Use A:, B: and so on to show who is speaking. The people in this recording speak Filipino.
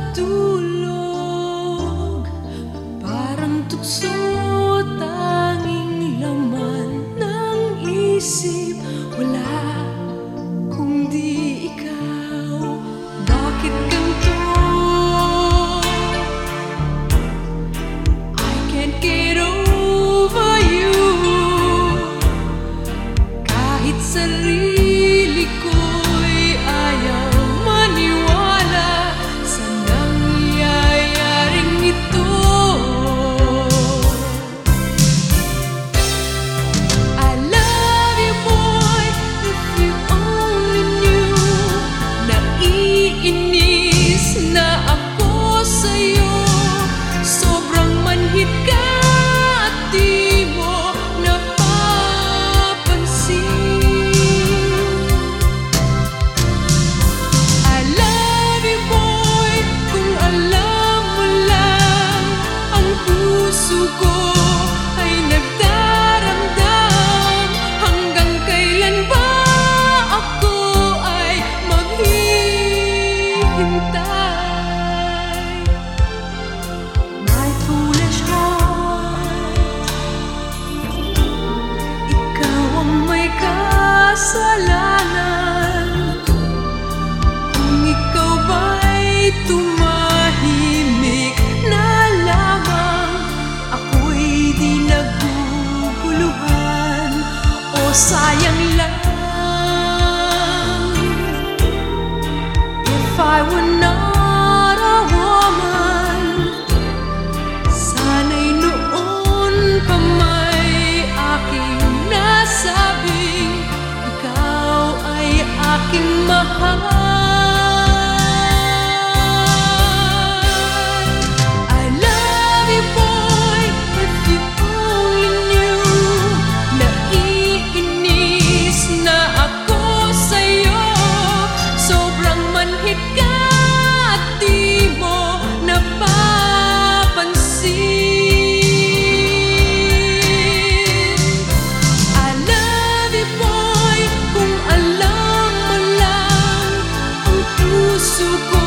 A: matulog. Parang tukso, tanging laman ng isip, wala kundi ikaw. Bakit ganito? I can't get over you. Kahit sarili ko'y ayaw maniwala sa nangyayaring ito. I love you, boy, if you only knew. Naiinis na ako sa'yo, sobrang manhid ka at di mo napapansin. I love you, boy, kung alam mo lang, ang puso ko ay nagdaramdam. Hanggang kailan ba ako ay maghihintay? My foolish heart, ikaw ang may kasalanan. Kung ikaw ba'y tumahimik na lamang, ako'y di naguguluhan. O sayang lang, if I were not a woman, sana'y noon pa may aking nasabing ikaw ay aking mahal. I love you, boy, if you only knew. Naiinis na ako sa'yo, sobrang manhid ka at di mo napapansin. I love you, boy, kung alam mo lang, ang puso ko